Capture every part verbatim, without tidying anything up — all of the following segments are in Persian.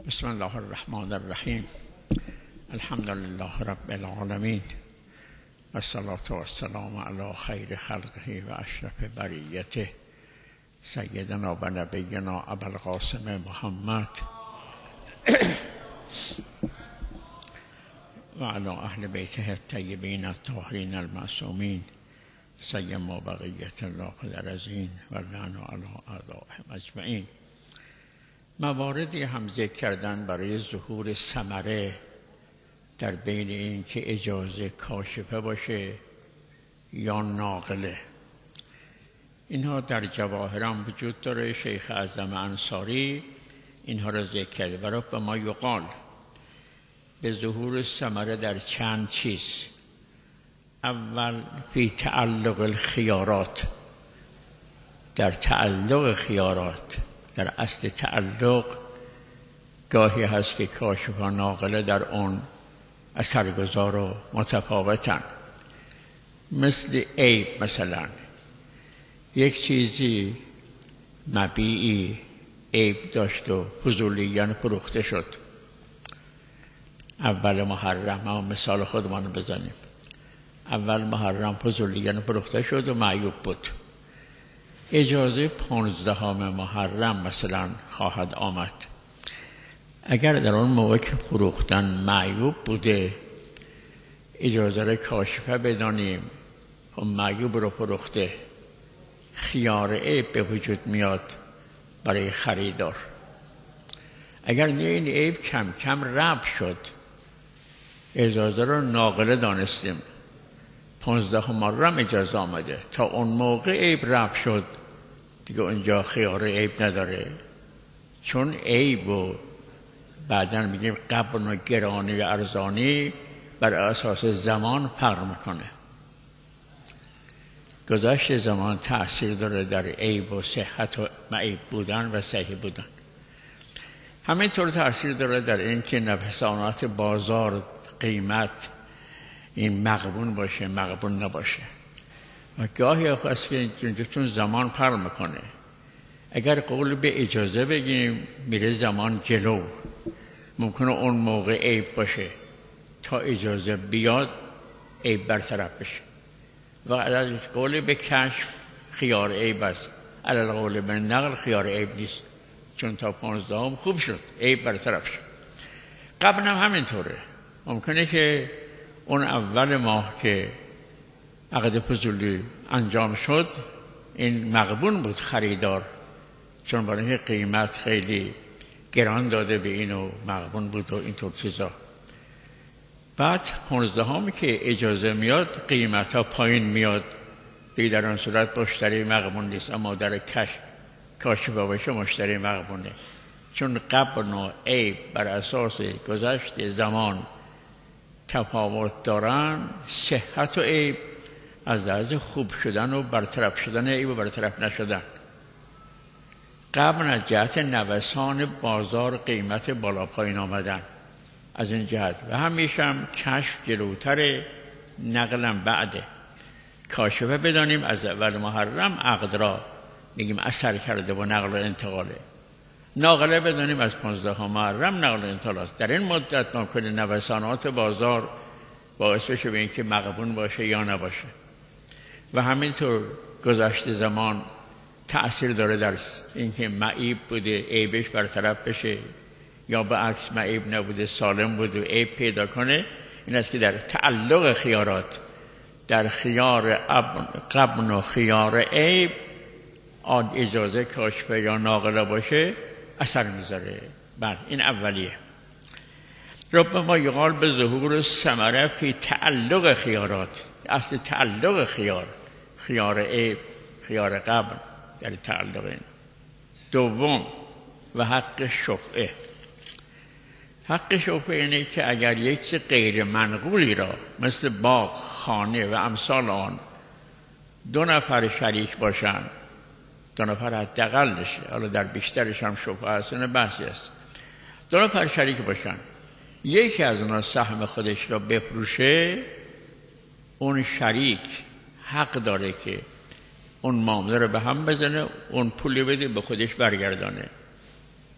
بسم الله الرحمن الرحیم. الحمد لله رب العالمین و الصلاة و السلام علی خیر خلقه و اشرف بریته سیدنا و نبینا ابوالقاسم محمد و علی اهل بیته الطیبین الطاهرین المعصومین سیما بقیت الله فی الارضین و لعن علی اعدائهم اجمعین. مواردی هم ذکر کردن برای ظهور ثمره در بین این که اجازه کاشفه باشه یا ناقله. اینها در جواهرام وجود داره. شیخ اعظم انصاری اینها را ذکر کرده. برای به ما یقال به ظهور ثمره در چند چیز. اول فی تعلق الخیارات، در تعلق خیارات. در اصل تعلق گاهی هست که کاشف و ناقله در اون اثرگذار و متفاوتن. مثل عیب، مثلا یک چیزی مبیعی عیب داشت و فضولیان فروخته شد. اول محرم، ما مثال خودمان بزنیم. اول محرم فضولیان فروخته شد و معیوب بود. اجازه پانزدهم محرم مثلا خواهد آمد. اگر در اون موقع که فروختن معیوب بوده اجازه را کاشفه بدانیم، خب معیوب رو فروخته، خیار عیب به وجود میاد برای خریدار. اگر نه این عیب کم کم رفع شد، اجازه رو ناقله دانستیم، پانزده محرم اجازه آمده، تا اون موقع عیب رفع شد دیگه اونجا خیار عیب نداره. چون عیب و بعداً میگیم قبن و گرانی و ارزانی بر اساس زمان فرق میکنه. گذشت زمان تأثیر داره در عیب و صحت و معیب بودن و صحیح بودن. همینطور تأثیر داره در این که نفسانات بازار، قیمت این مغبون باشه مغبون نباشه. و گاهی هست که چون زمان پر میکنه، اگر قول به اجازه بگیم میره زمان جلو، ممکنه اون موقع عیب باشه، تا اجازه بیاد عیب برطرف بشه. و علی قول به کشف خیار عیب است، علی قول به نقل خیار عیب نیست، چون تا پانزدهم خوب شد، عیب برطرف شد. قبل هم همینطوره. ممکنه که اون اول ماه که عقد فضولی انجام شد این مغبون بود خریدار، چون برای اینکه قیمت خیلی گران داده به اینو مغبون بود و اینطور چیزا. بعد پانزدهمی که اجازه میاد قیمت ها پایین میاد دیگه، در آن صورت مشتری مغبون نیست. اما در کش کاشفه باشه مشتری مغبونه، چون قبن و عیب بر اساس گذشت زمان تفاوت دارن. صحت و عیب از لحاظ خوب شدن و برطرف شدن عیب و برطرف نشدن. قبل از جهت نوسان بازار قیمت بالا پایین آمدن از این جهت. و همیشه هم کشف جلوتر، نقلم بعده. کاشفه بدانیم از اول محرم عقد را میگیم اثر کرده و نقل و انتقاله. ناقله بدانیم از پانزدهم محرم نقل و انتقال است. در این مدت ممکنه نوسانات بازار باعث بشه به اینکه مغبون باشه یا نباشه. و همینطور گذشت زمان تأثیر داره در اینکه معیب بوده عیبش برطرف بشه، یا به عکس معیب نبوده سالم بوده و عیب پیدا کنه. این است که در تعلق خیارات، در خیار قبن و خیار عیب آن اجازه کاشفه یا ناقله باشه اثر میذاره. بله، این اولیه. ربما یقال به ظهور ثمره فی تعلق خیارات. اصل تعلق خیار، خیار عیب، خیار قبل، در تعلق این. دوم و حق شفعه. حق شفعه اینه که اگر یک چیز غیر منقولی را مثل باغ، خانه و امثال آن دو نفر شریک باشن، دو نفر حداقلشه، حالا در بیشترش هم شفعه هست، این بحثی است. دو نفر شریک باشن، یکی از اونا سهم خودش را بفروشه، اون شریک حق داره که اون معامله رو به هم بزنه، اون پولی بده به خودش برگردانه.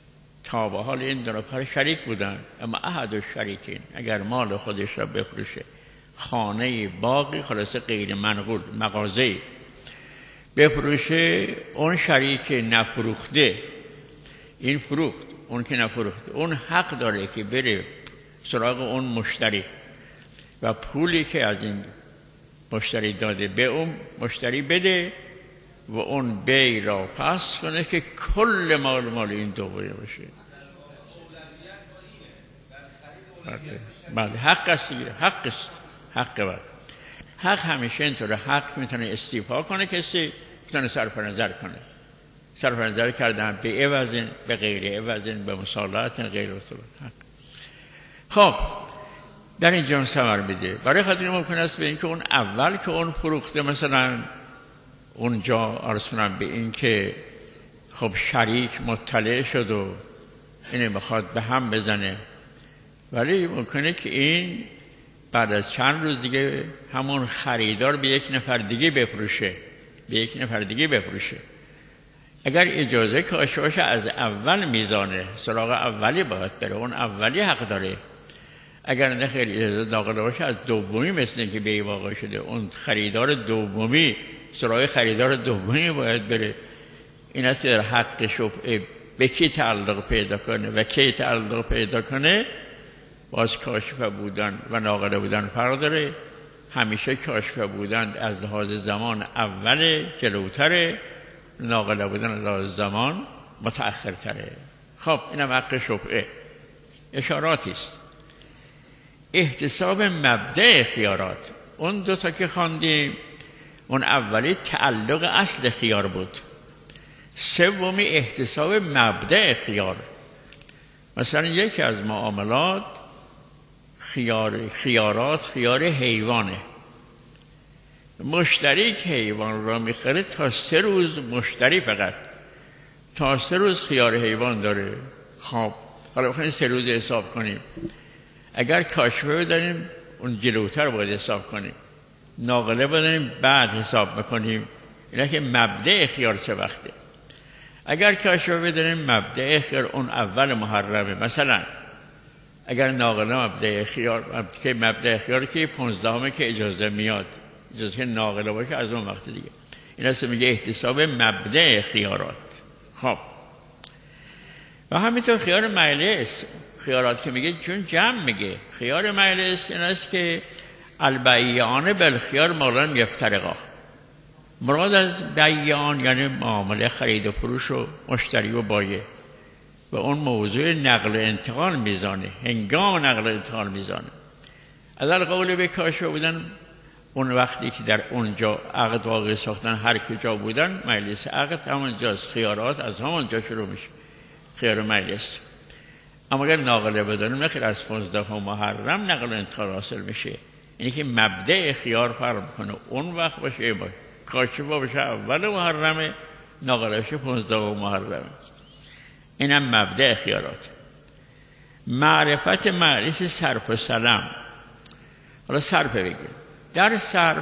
تا به حال این دو نفر شریک بودن، اما احد الشریکین اگر مال خودش را بفروشه، خانه باقی خلاصه غیر منقول مغازه بفروشه، اون شریک نفروخته این فروخت، اون که نفروخته اون حق داره که بره سراغ اون مشتری و پولی که از این مشتری داده به اون مشتری بده و اون بی را پس کنه که کل مال مال این دوباره باشه. بله حق است دیگه، حق است، حق بر حق همیشه اینطوره. حق میتونه استیفا کنه، کسی میتونه صرف نظر کنه. صرف نظر کردن به عوض، به غیر عوض، به مصالحت غیر اصول حق. خب در اینجا ثمر میده. برای خاطر ممکن است به اینکه اون اول که اون فروخته مثلا اونجا عرض کنم به این که خب شریک مطلع شد و اینه میخواد به هم بزنه، ولی ممکنه که این بعد از چند روز دیگه همون خریدار به یک نفر دیگه بفروشه، به یک نفر دیگه بفروشه. اگر اجازه کاشته باشه از اول میزانه، سراغ اولی باید بره، اون اولی حق داره. اگر نه خیر اجازه داخل باشه از دومی مثل که به واقع شده، اون خریدار دومی سراغ خریدار دومی باید بره. این است در حق شفعه به کی تعلق پیدا کنه و کی تعلق پیدا کنه. باز کاشفه بودن و ناقله بودن فرق داره. همیشه کاشفه بودن از لحاظ زمان اول جلوتره، ناقله بودن از لحاظ زمان متأخرتره. خب اینم حق شفعه. اشاراتی است. احتساب مبدأ خیارات، اون دو تا که خواندیم، اون اولی تعلق اصل خیار بود، سومی احتساب مبدأ خیار. مثلا یکی از معاملات خیار خیارات خیار حیوانه، مشتری که حیوان را میخره تا سه روز مشتری فقط تا سه روز خیار حیوان داره. خب حالا بخواهیم سه روز حساب کنیم. اگر کاشفه بداریم اون جلوتر باید حساب کنیم، ناقله بداریم بعد حساب میکنیم. اینا که مبدأ خیار چه وقته. اگر کاشفه بداریم مبدأ خیار اون اول محرمه. مثلا اگر ناقله مبدأ خیار که مبدأ خیار که پونزدهمه که اجازه میاد، اجازه که ناقله باشه از اون وقت دیگه. این است میگه احتساب مبدأ خیارات. خب و همینطور خیار مجلس، خیارات که میگه چون جمع میگه خیار مجلس این است که البیعان بالخیار ما لم یفترقا. مراد از بیعان یعنی معامله خرید و فروش و مشتری و بایع و اون موضوع نقل و انتقال میزانه، هنگام نقل و انتقال میزانه. از قول به کاشفه بودن اون وقتی که در اونجا عقد واقع ساختن هر کجا بودن، مجلس عقد همونجاست، خیارات از همونجا شروع میشه، خیار مجلس. اما اگر ناقله بدانیم نخیر از پانزده محرم نقل و انتقال حاصل میشه. اینی که مبدأ خیار فرق کنه اون وقت باشه باشه کاشفه باشه اول محرمه، ناقله باشه پانزده محرمه. اینم مبدأ خیارات. معرفت مجلس صرف و سلام. حالا صرف بگیم. در صرف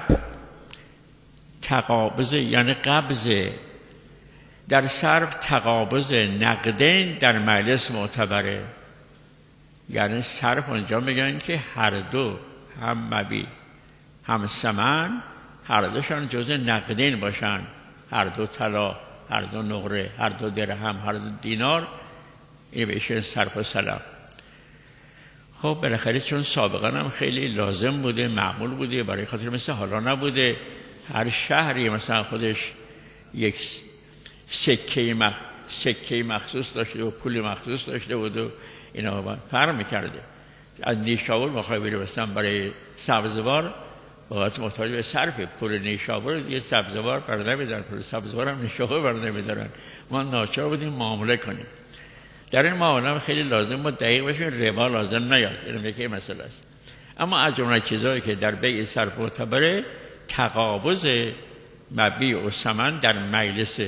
تقابض یعنی قبض، در صرف تقابض نقدین در مجلس معتبره. یعنی صرف اونجا میگن که هر دو هم مبیع هم ثمن هر دوشان جزء نقدین باشن، هر دو طلا، هر دو نقره، هر دو درهم، هر دو دینار. این بهش صرف و سلام. خب بالاخره چون سابقا هم خیلی لازم بوده، معمول بوده، برای خاطر مثل حالا نبوده هر شهری مثلا خودش یک سکه مخ... سکه مخصوص داشته و پول مخصوص داشته بود و اینا فرق میکرده. از نیشابور بخوای بری مثلا برای سبزوار باید محتاج به صرف پول نیشابور دیگه سبزوار بر نمیدارن، پول سبزوار هم نیشابور بر نمیدارن. ما ناچار بودیم معامله کنیم. در این معامله هم خیلی لازم بود دقیق باشیم، ربا لازم نیاد. این یکی مسئله است. اما از جمله چیزایی که در بیع صرف معتبره تقابض مبیع و ثمن در مجلس.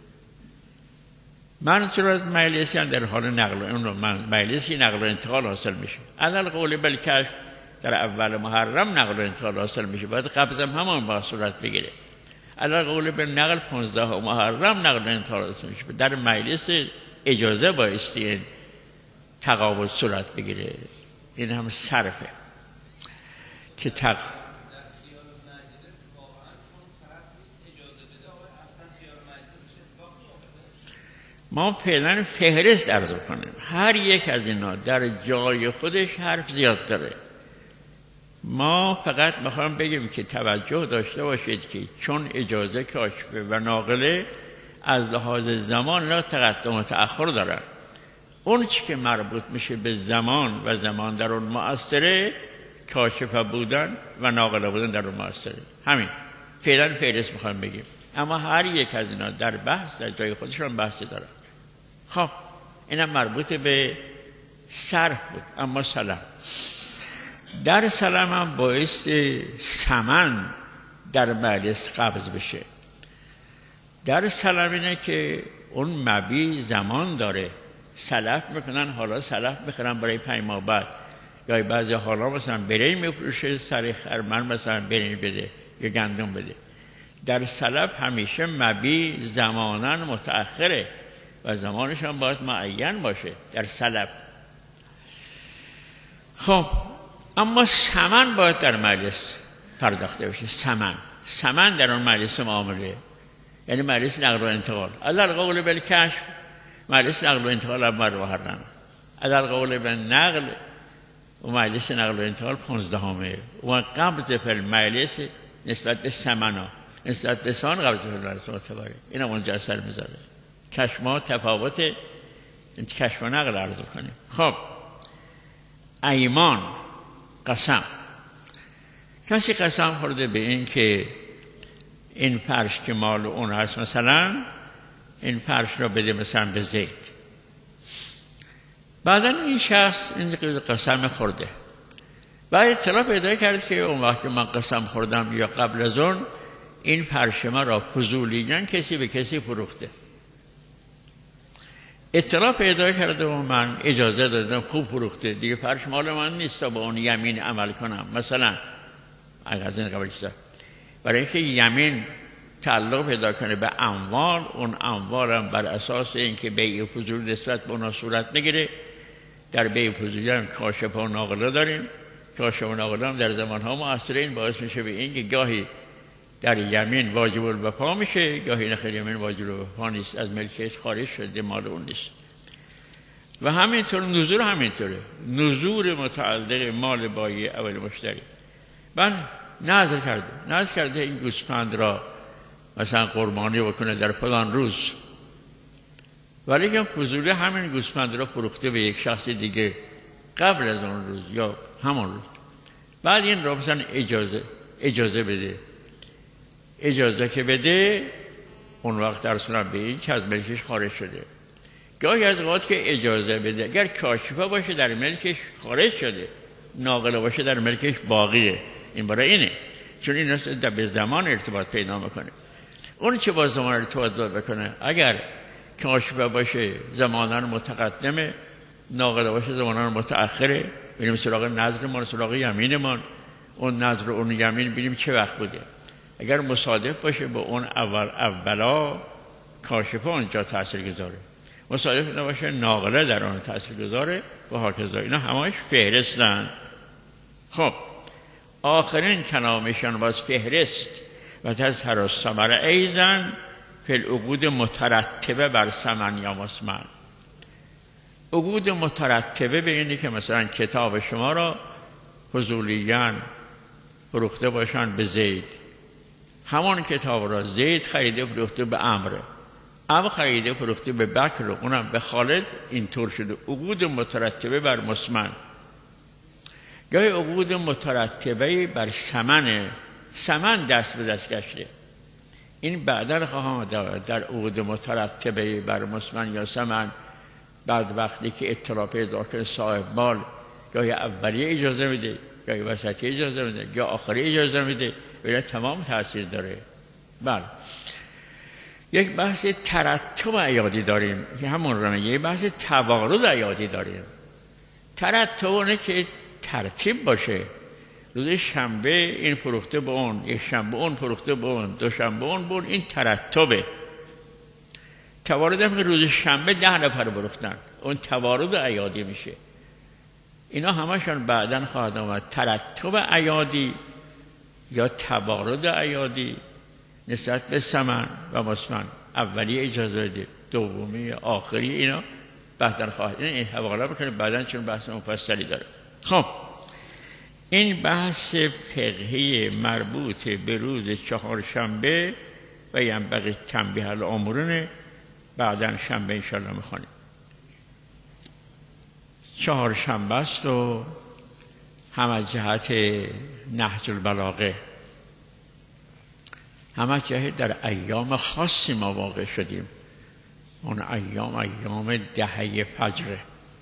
منظور از مجلسی هم در حال نقل اون مجلسی نقل و انتقال حاصل میشه. علل قول بالکشف در اول محرم نقل و انتقال حاصل میشه، باید قبض هم همان با صورت بگیره. علل قول بالنقل پانزده محرم نقل و انتقال حاصل میشه. در مجلس اجازه بایستی تقابل صورت بگیره. این هم صرفه که تق... ما فعلا فهرست عرض کنیم. هر یک از اینا در جای خودش حرف زیاد داره. ما فقط میخوام بگیم که توجه داشته باشید که چون اجازه کاشفه و ناقله از لحاظ زمان لا تقدم و تأخر دارن. اون چی که مربوط میشه به زمان و زمان در اون مؤثره، کاشفه بودن و ناقله بودن در اون مؤثره. همین فعلا فهرست میخوام بگیم. اما هر یک از اینا در بحث در جای خودشون بحثی دارن. خب اینم مربوط به صرف بود. اما سلام در سلام هم باعث ثمن در مجلس قبض بشه. در سلام اینه که اون مبی زمان داره، سلف میکنن، حالا سلف میخرن برای پنج ماه بعد، یا بعضی حالا مثلا برنج میفروشه سر خرمن مثلا برنج بده یا گندم بده. در سلف همیشه مبی زمانا متأخره و زمانش هم باید معین باشه در سلف. خب اما ثمن باید در مجلس پرداخته بشه. ثمن ثمن در اون مجلس معامله، یعنی مجلس نقل و انتقال. علل قول بالکشف مجلس نقل و انتقال اول و حرم، علل قول بالنقل و مجلس نقل و انتقال پانزدهمه و قبض فی مجلس نسبت به ثمنا نسبت به سان قبض فی مجلس معتبره. این هم اونجا اثر میذاره. کشما تفاوت کشف و نقل عرض کنیم. خب ایمان قسم، کسی قسم خورده به این که این فرش که مال اون هست، مثلا این فرش را بده مثلا به زید، بعدا این شخص این قسم خورده، بعد اطلاع پیدا کرد که اون وقت من قسم خوردم یا قبل از اون این فرش ما را فضولیاً کسی به کسی فروخته. اطلاع پیدا کرده و من اجازه دادم خوب فروخته، دیگه فرش مال من نیست تا با اون یمین عمل کنم. مثلا اگر از این قبل چیزا، برای اینکه یمین تعلق پیدا کنه به اموال، اون اموال هم بر اساس اینکه بیع فضول نسبت به اونا صورت میگیره. در بیع فضولی هم کاشف و ناقله داریم. کاشف و ناقله هم در زمانها مؤثره. این باعث میشه به این که گاهی در یمین واجب الوفا میشه، گاهی نخیر یمین واجب الوفا نیست، از ملکش خارج شده، مال اون نیست. و همینطور نذور همینطوره، نذور متعلق مال بایع اول مشتری. من نذر کرده نذر کرده این گوسفند را مثلا قربانی بکنه در فلان روز، ولی که فضولی همین گوسفند را فروخته به یک شخص دیگه قبل از اون روز یا همون روز. بعد این را مثلا اجازه اجازه بده اجازه که بده، اون وقت در صورت به این که از ملکش خارج شده. گاهی از اوقات که اجازه بده اگر کاشفه باشه در ملکش خارج شده، ناقله باشه در ملکش باقیه. این برای اینه چون این به زمان ارتباط پیدا میکنه. اون چه با زمان ارتباط دار بکنه، اگر کاشفه باشه زمانان متقدمه، ناقله باشه زمانان متأخره. بریم سراغ نظرمان، سراغ یمینمان، اون نظر اون یمین ببینیم چه وقت بوده. اگر مصادف باشه با اون اول اولا، کاشفه اونجا تأثیر گذاره. مصادف نباشه، ناقله در اون تأثیر گذاره و هاکذا. اینا همش فهرستن. خب آخرین کلامشان باز فهرست و تظهر الثمر ایضا فی العقود مترتبه بر ثمن یا مسمن. عقود مترتبه به اینه که مثلا کتاب شما را فضولیاً فروخته باشن به زید، همان کتاب را زید خریده فروخته به عمرو، عمرو خریده فروخته به بکر، اونم به خالد. اینطور شده عقود مترتبه بر مسمن. گاهی عقود مترتبه بر ثمن، ثمن دست به دست گشته. این بعدا خواهم در عقود مترتبه بر مسمن یا ثمن، بعد وقتی که اطلاع پیدا کنه صاحب مال، گاهی اولیه اجازه میده، گاهی وسطی اجازه میده، یا آخری اجازه میده، و تمام تاثیر داره. بله، یک بحث ترتب عیادی داریم که همون رو میگه. یک بحث توارد عیادی داریم. ترتب اونه که ترتیب باشه. روز شنبه این فروخته به اون، یک شنبه اون فروخته به اون، دو شنبه اون بون، این ترتبه. توارد هم که روز شنبه ده نفر فروختن، اون توارد ایادی میشه. اینا همشون بعداً خواهد آمد. ترتب ایادی یا توارد ایادی نسبت به ثمن و مسمن، اولی اجازه ده، دومی، آخری، اینا بعداً خواهد. این حواله بکنید بعداً، چون بحث مفصلی داره. خب این بحث فقهی مربوط به روز چهارشنبه و ینبغی تنبیه الامورونه بعداً شنبه انشاءالله میخوانیم. چهارشنبه است و هم از جهت نهج البلاغه، هم از جهت در ایام خاصی ما واقع شدیم. اون ایام ایام دهه فجره.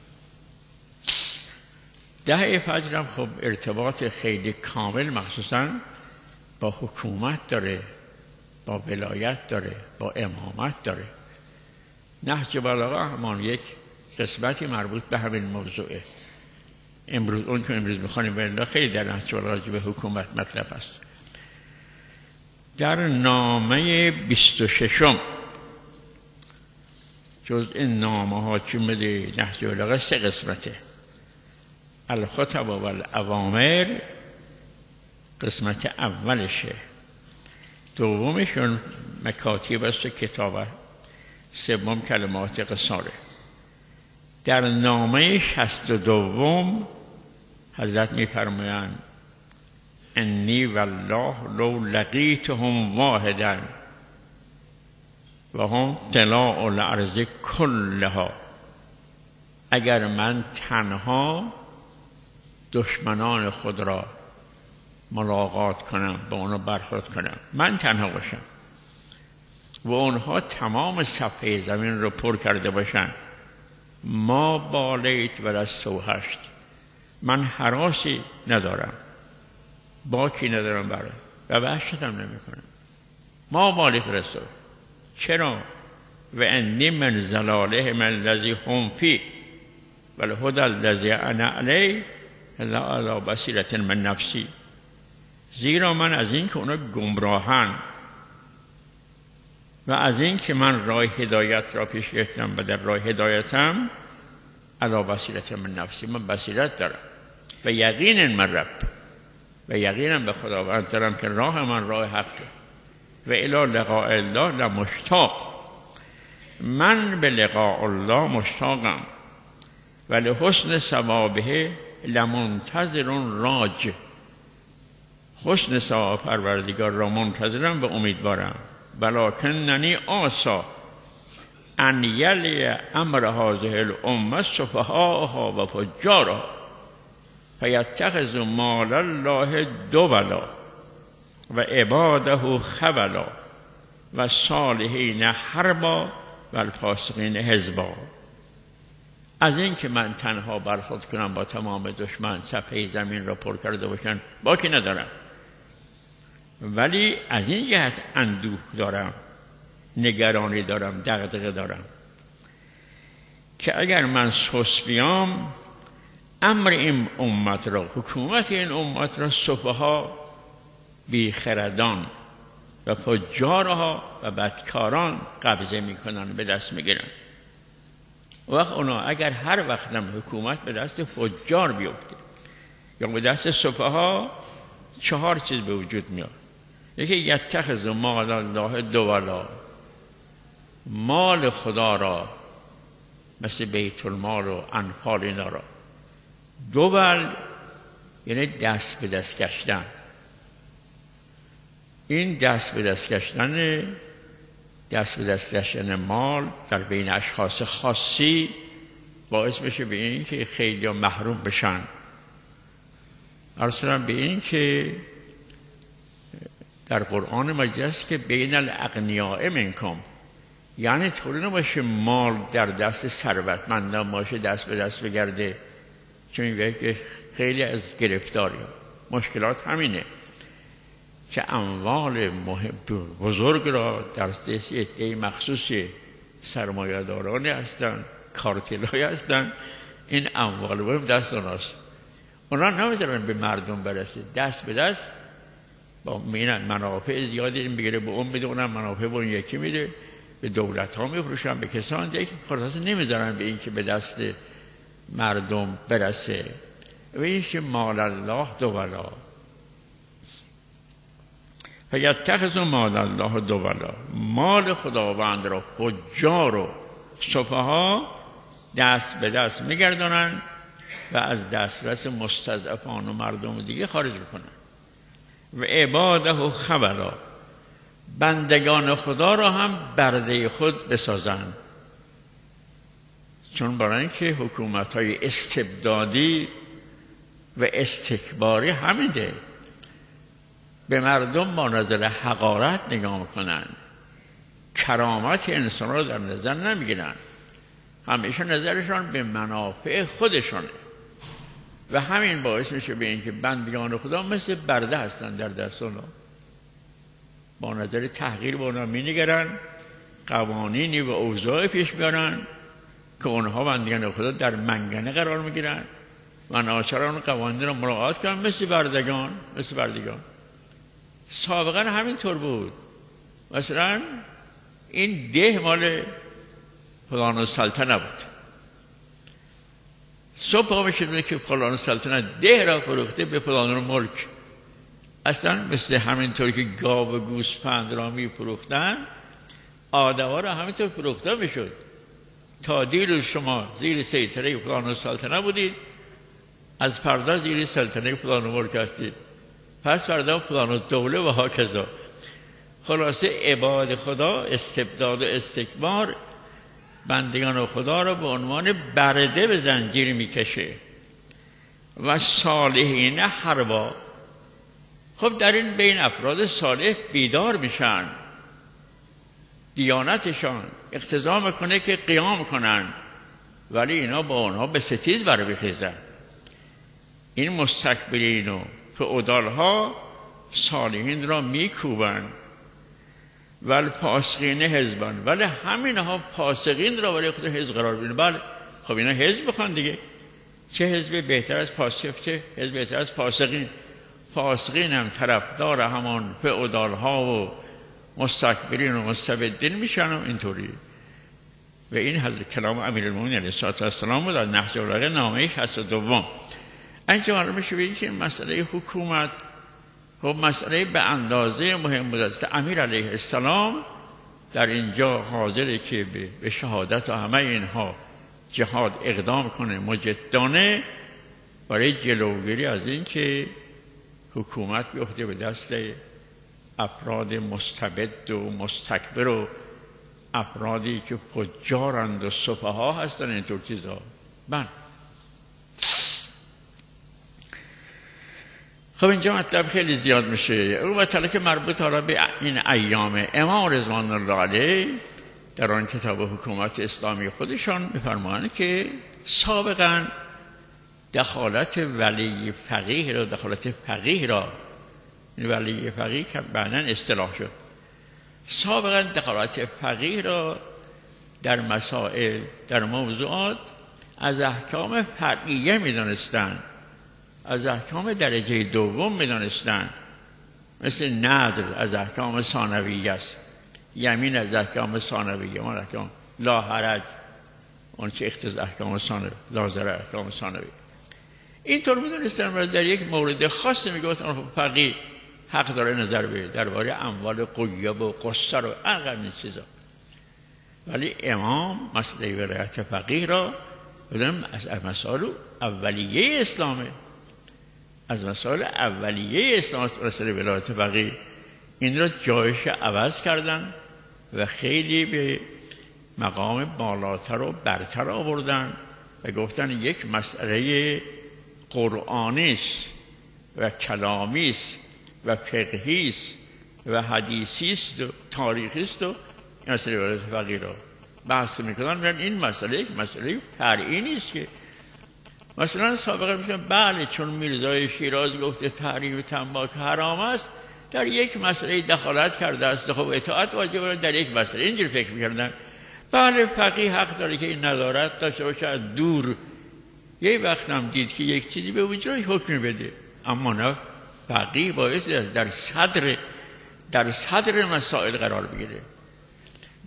دهه فجر هم خب ارتباط خیلی کامل مخصوصاً با حکومت داره، با ولایت داره، با امامت داره. نهج بلاغه همان یک قسمتی مربوط به همین موضوعه. امروز اون که امروز میخوانیم والله خیلی در نهج بلاغه به حکومت مطلب است. در نامه بیست و ششم جز این نامه ها که مده نهج بلاغه سه قسمته. الخطب و الاوامر قسمت اولشه، دومشون مکاتیب است و کتابه، سوم کلمات قصاره. در نامه شصت و دوم حضرت می‌فرمایند انی والله لو لقیتهم واحدا و هم طلاء الارض کلها، اگر من تنها دشمنان خود را ملاقات کنم، با اونا برخورد کنم، من تنها باشم و اونها تمام صفحه زمین رو پر کرده باشن، ما بالیت و لستوحشت، من هراسی ندارم، باکی ندارم برای و وحشت هم نمی کنم. ما بالیت و لستوحشت. چرا؟ و انی من زلالهم الذی هم فی والهدی الذی انا علیه الا علی بصیرة من نفسی. زیرا من از این که اونا گمراهن و از این که من راه هدایت را پیش گرفتم و در راه هدایتم، علی بصیرة من نفسی، من بصیرت دارم و یقین من رب و یقینم به خداوند دارم که راه من راه حقه و الی لقاء الله لمشتاق، من به لقاء الله مشتاقم و لحسن ثوابه لمنتظر راج، حسن ثواب پروردگار را منتظرم و امیدوارم. ولکننی آسا ان یلی امر هذه الامه سفهاءها و فجارها فیتخذوا مال الله دولا و عباده خبلا و صالحین حربا و الفاسقین حزبا. از این که من تنها برخورد کنم با تمام دشمن، صفحه زمین را پر کرده باشن، باکی ندارم، ولی از این جهت اندوه دارم، نگرانی دارم، دغدغه دارم که اگر من سست بیام، امر این امت را، حکومت این امت را سفها، بیخردان و فجارها و بدکاران قبضه میکنن، به دست میگیرن. وقت اونا اگر هر وقت هم حکومت به دست فجار بیفته یا به دست سفها، چهار چیز به وجود میاد. یکی یتخذ مال الله دولا، مال خدا را مثل بیت المال و انفال اینا را، دول یعنی دست به دست کشیدن. این دست به دست کشیدن دست به دست کشیدن مال در بین اشخاص خاصی باعث بشه به این که خیلی محروم بشن. ارسلم به این که در قرآن مجید است که بین الاغنیاء منکم، یعنی طوری نباشه مال در دست ثروتمندان باشه دست به دست بگرده، چون میگه خیلی از گرفتاری مشکلات همینه که اموال بزرگ را در دست عده مخصوص سرمایه‌دارانی هستن، کارتل‌های هستن، این اموال برم دست اوناست، اونا نمیذارن به مردم برسه، دست به دست با مینن منافع زیادی این بگیره به اون میده، اونم منافع به اون یکی میده، به دولت ها میفروشن، به کسان دیگه، خلاص نمیذارن به این که به دست مردم برسه. و این که مال الله دولا، فیتخذوا مال الله دولا، مال خداوند را فجار و سفها دست به دست میگردانن و از دسترس مستضعفان و مردم دیگه خارج میکنن. و عباده خبلا، بندگان خدا را هم برده خود بسازن. چون برای اینکه حکومت‌های استبدادی و استکباری همینه، به مردم با نظر حقارت نگاه میکنن، کرامت انسان را در نظر نمیگیرن، همیشه نظرشان به منافع خودشانه و همین باعث میشه به اینکه بندگان خدا مثل برده هستن در دست اونا، با نظر تحقیر به اونا مینگرن، قوانینی و اوضاع پیش بیارن که اونها بندگان خدا در منگنه قرار میگیرن و ناچاران قوانین را مراعات کنن مثل بردگان مثل بردگان. سابقا همینطور بود. مثلا این ده مال فلان السلطنه بود، صبح پا میشد که فلان السلطنه ده را فروخته به فلان الملک. اصلا مثل همینطور که گاو و گوسفند را میفروختن، آدما را همینطور فروخته میشد. تا دیروز شما زیر سیطره فلان السلطنه بودید، از فردا زیر سلطنه فلان ملک هستید، پس فردا فلان دوله و هاکذا. خلاصه عباد خدا استبداد و استکبار بندگان خدا را به عنوان برده به زنجیر میکشه و صالحین حربا. خب در این بین افراد صالح بیدار میشن، دیانتشان اقتضا میکنه که قیام کنن، ولی اینا با اونها به ستیز برمیخیزن. این مستکبرین و فئودالها صالحین را میکوبن و الفاسقین حزبن، ولی همینها فاسقین را برای خود حزب قرار میدن. بله خب اینا حزب بخوان دیگه، چه حزب بهتر از فاسق، چه حزب بهتر از فاسقین؟ فاسقین هم طرفدار همان فئودالها و مستکبرین و مستبدین میشن و اینطوری. و این حضرت کلام امیرالمومنین علیه السلام بود در نهج البلاغه نامه شصت و دو. اینجا معلوم میشه به اینکه مسئله حکومت خب مسئله به اندازه مهم بود است. امیر علیه السلام در اینجا حاضره که به شهادت و همه اینها جهاد اقدام کنه مجدانه، برای جلوگیری از این که حکومت بیفته به دست افراد مستبد و مستکبر و افرادی که فجارند و سفها هستن، اینطور چیزا. بله خب اینجا مطلب خیلی زیاد میشه. اون مطلب که مربوط حالا به این ایام امام رضوان الله علیه در آن کتاب حکومت اسلامی خودشان میفرمایند که سابقا دخالت ولی فقیه را دخالت فقیه را ولی فقیه که بعداً اصطلاح شد، سابقا دخالت فقیه را در مسائل در موضوعات از احکام فرعیه میدانستند، از احکام درجه دوم میدانستند، مثل نذر از احکام ثانویه است، یمین از احکام ثانویه، ما احکام لا حرج اون چه اختیار احکام ثانویه، لا ضرر احکام ثانویه. اینطور میدونستن ولی در یک مورد خاص میگفتن فقیه حق داره نظر بده درباره اموال غیب و قصر و انقدر این چیزا. ولی امام مسئله ولایت فقیه را بدونم از مسائل اولیه اسلامه، از مسائل اولیه اسلام مسئله ولایت فقیه. این را جایش عوض کردن و خیلی به مقام بالاتر و برتر آوردن و گفتن یک مسئله قرآنی است و کلامی است و فقهی است و حدیثی است و تاریخی است و این مسئله ولایت فقیه را بحث میکنن. میگن این مسئله یک مسئله فرعی نیست که مثلا سابقا میگن بله چون میرزای شیراز گفته تحریم تنباک حرام است، در یک مسئله دخالت کرده است، خب اطاعت واجبه در یک مسئله. اینجوری فکر میکردن. بله فقیه حق داره که این نظارت داشته باشه از دور، یه وقت هم دید که یک چیزی به وجود حکم بده، اما نه فقیه باعث در صدر در صدر مسائل قرار بگیره،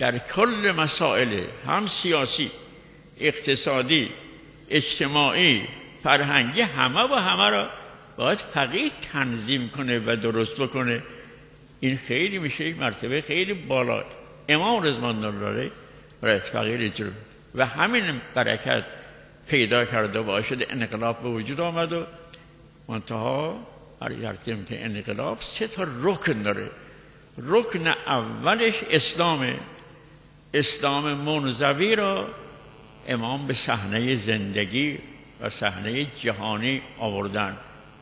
در کل مسائل هم سیاسی، اقتصادی، اجتماعی، فرهنگی، همه و همه را باید فقیه تنظیم کنه و درست بکنه. این خیلی میشه یک مرتبه خیلی بالا. امام رضوان الله برای فقیه اجرا و همین برکت پیدا کرده و باشد انقلاب به وجود آمد. و منتها هر که انقلاب سه تا رکن داره. رکن اولش اسلامه. اسلام منزوی را امام به صحنه زندگی و صحنه جهانی آوردن.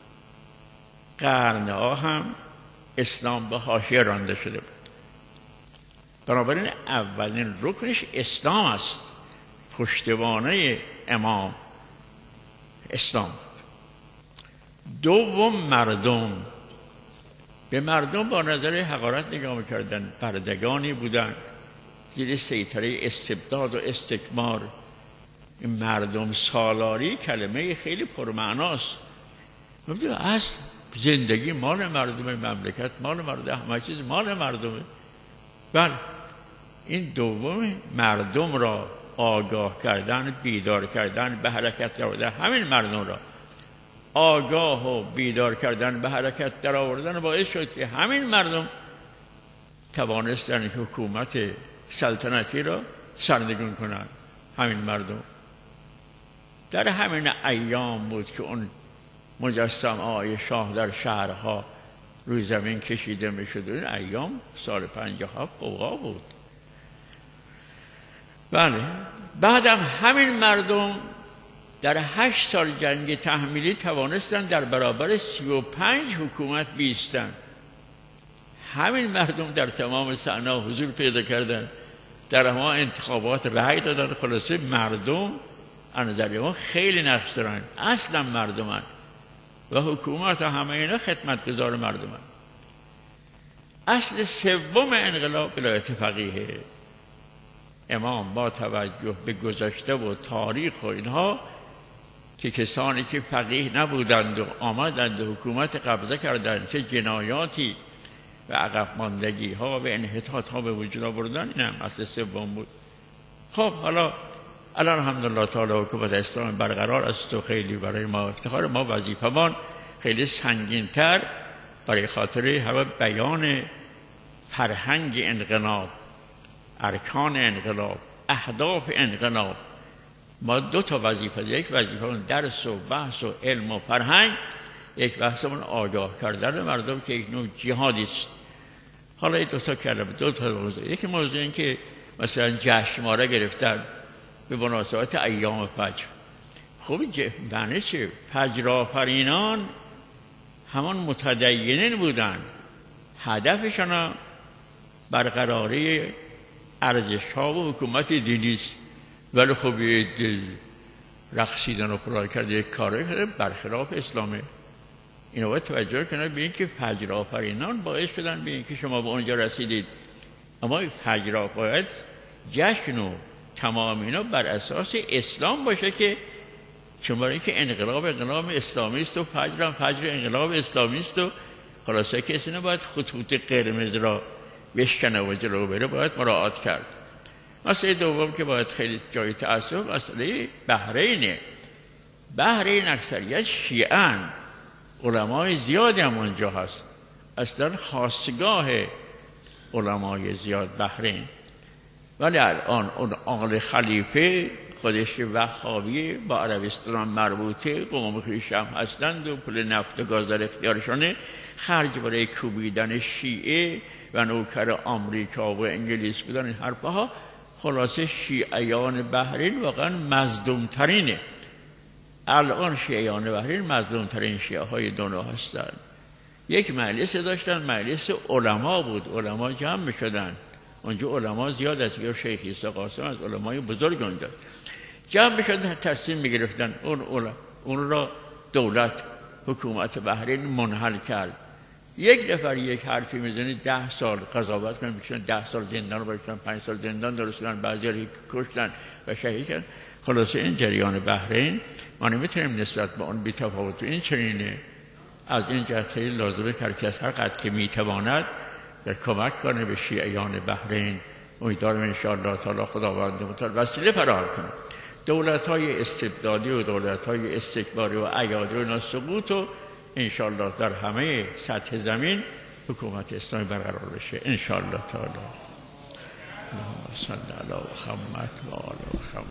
قرنها هم اسلام به حاشیه رانده شده بود. بنابراین اولین رکنش اسلام است. پشتوانه امام اسلام بود. دوم مردم. به مردم با نظر حقارت نگاه می‌کردن. بردگانی بودن زیر سیطره استبداد و استکبار. این مردم سالاری کلمه خیلی پرمعناست. می‌دونید از زندگی مال مردم، مملکت مال مردم، همه چیز مال مردمه. بله این دوم مردم را آگاه کردن، بیدار کردن، به حرکت در آوردن. همین مردم را آگاه و بیدار کردن، به حرکت در آوردن باعث شد که همین مردم توانستن حکومت سلطنتی را سرنگون کنند. همین مردم در همین ایام بود که اون مجسمه های شاه در شهرها روی زمین کشیده می شد. این ایام سال پنجاه هفت قوقا بود. بله بعدم همین مردم در هشت سال جنگ تحمیلی توانستن در برابر سی و پنج حکومت بیستن. همین مردم در تمام صحنه حضور پیدا کردن، در همه انتخابات رأی دادن. خلاصه مردم از نظر ما خیلی نقش دارن. اصلا مردمن و حکومت همه اینا خدمتگزار مردمن. اصل سوم انقلاب ولایت فقیه. امام با توجه به گذشته و تاریخ و اینها که کسانی که فقیه نبودند و آمدند و حکومت قبضه کردند چه جنایاتی و عقب ماندگی ها و انحطاط ها به وجود آوردن، این هم اصل سوم بود. خب حالا الان الحمدلله تعالی حکومت اسلام برقرار است و خیلی برای ما افتخار. ما وظیفه‌مان خیلی سنگین‌تر برای خاطر همه بیان فرهنگ انقلاب، ارکان انقلاب، اهداف انقلاب. ما دو تا وظیفه، یک وظیفه درس و بحث و علم و فرهنگ، یک بحثمون آگاه کردن مردم که یک نوع جهادی است. حالا این دو تا کلمه، دو تا موضوع. یکی موضوع این که مثلا جشنواره گرفتن به مناسبت ایام فجر. خب معنی چه؟ فجر آفرینان همان متدینین بودن. هدفشان برقراری ارزش ها و حکومت دینی است. ولی خب یه رقصیدن و فرار کرده، یک کاری کرده برخلاف اسلامه. اینا باید توجه کنن به این که فجر آفرینان باعث شدن به این که شما به اونجا رسیدید. اما فجر باید جشن و تمام اینا بر اساس اسلام باشه، که چون برای اینکه انقلاب انقلاب اسلامی است و فجر هم فجر انقلاب اسلامی است و خلاصه کسی نباید خطوط قرمز را بشکنه و جلو بره، باید مراعات کرد. مسئله دوم که باید خیلی جای تأسف، مسئله بحرینه. بحرین اکثریت شیعان، علمای زیادی هم اونجا هست، اصلا خاصگاه علمای زیاد بحرین. ولی الان اون آل خلیفه خودش وهابی با عربستان مربوطه، قوم خویش هم هستند و پول نفت و گاز در اختیارشانه، خرج برای کوبیدن شیعه و نوکر آمریکا و انگلیس بودن این حرفها. خلاصه شیعیان بحرین واقعا مظلومترینه. الان شیعیان بحرین مظلومترین شیعه های دنیا هستند. یک مجلس داشتن، مجلس علما بود، علما جمع میشدن اونجا، علما زیاد است، یا شیخ عیسی قاسم از علمای بزرگ اونجا جمع میشدن، تصمیم میگرفتن. اون علما اون را دولت حکومت بحرین منحل کرد. یک نفر یک حرفی میزنه ده سال قضاوت کنن، میشن ده سال زندان باشن، پنج سال زندان درست کردن، بعضی‌ها رو کشتن و شهید کردن. خلاصه این جریان بحرین ما نمیتونیم نسبت به اون بی‌تفاوت. این چنینه. از این جهت خیلی لازمه که هر کس هر قدر که میتواند در کمک کنه به شیعیان بحرین امیدوارم انشاءالله تعالی خداوند متعال وسیله فراهم کنه دولت های استبدادی و دولت های استکباری و عیادی و اینا سقوط و انشاءالله در همه سطح زمین حکومت اسلامی برقرار بشه انشاءالله تعالی. اللهم صل علی محمد و آل محمد.